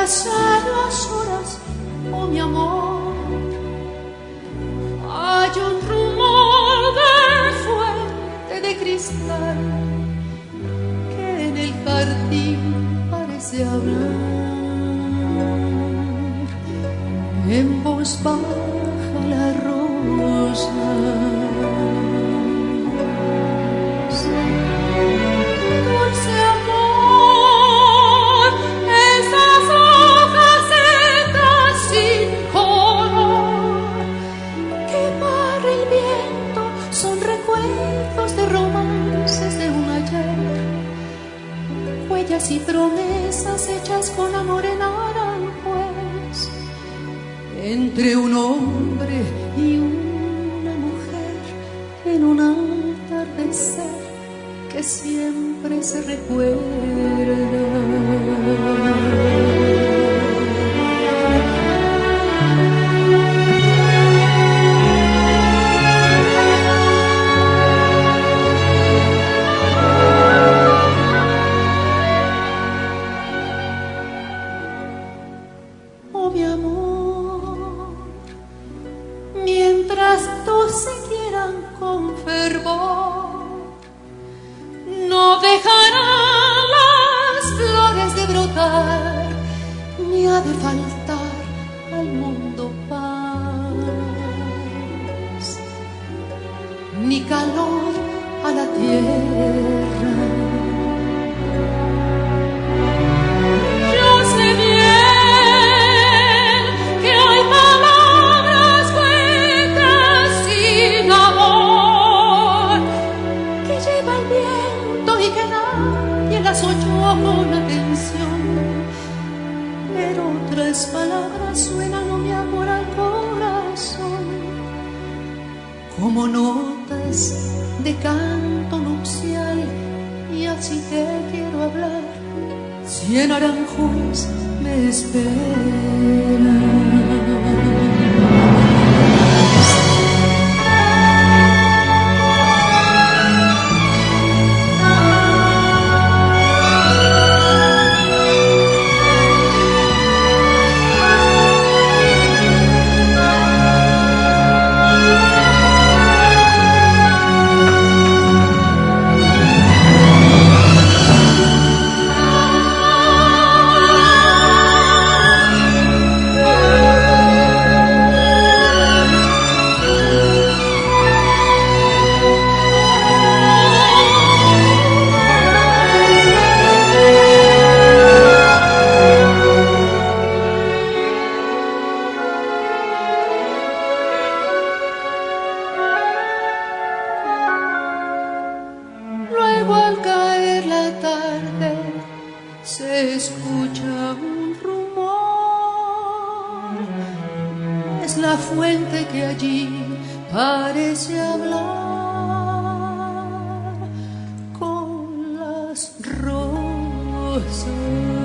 pasar las horas, oh mi amor, hay un rumor de fuente de cristal que en el jardín parece hablar. En voz baja la rosa, dulce amor, esas hojas secas sin color que barre el viento son recuerdos de romances de un ayer, huellas y promesas hechas con amor en Aranjuez, entre un hombre y una mujer en un atardecer que siempre se recuerda. Oh mi amor, mientras dos se quieran con fervor, no dejarán las flores de brotar, ni ha de faltar al mundo paz, ni calor a la tierra. Yo sé bien que hay palabras huecas sin amor, que lleva el viento y que nadie las oyó con atención, pero otras palabras suenan, oh mi amor, al corazón, como notas de canto nupcial, y así te quiero hablar, si en Aranjuez me esperas. Al caer la tarde se escucha un rumor, es la fuente que allí parece hablar con las rosas.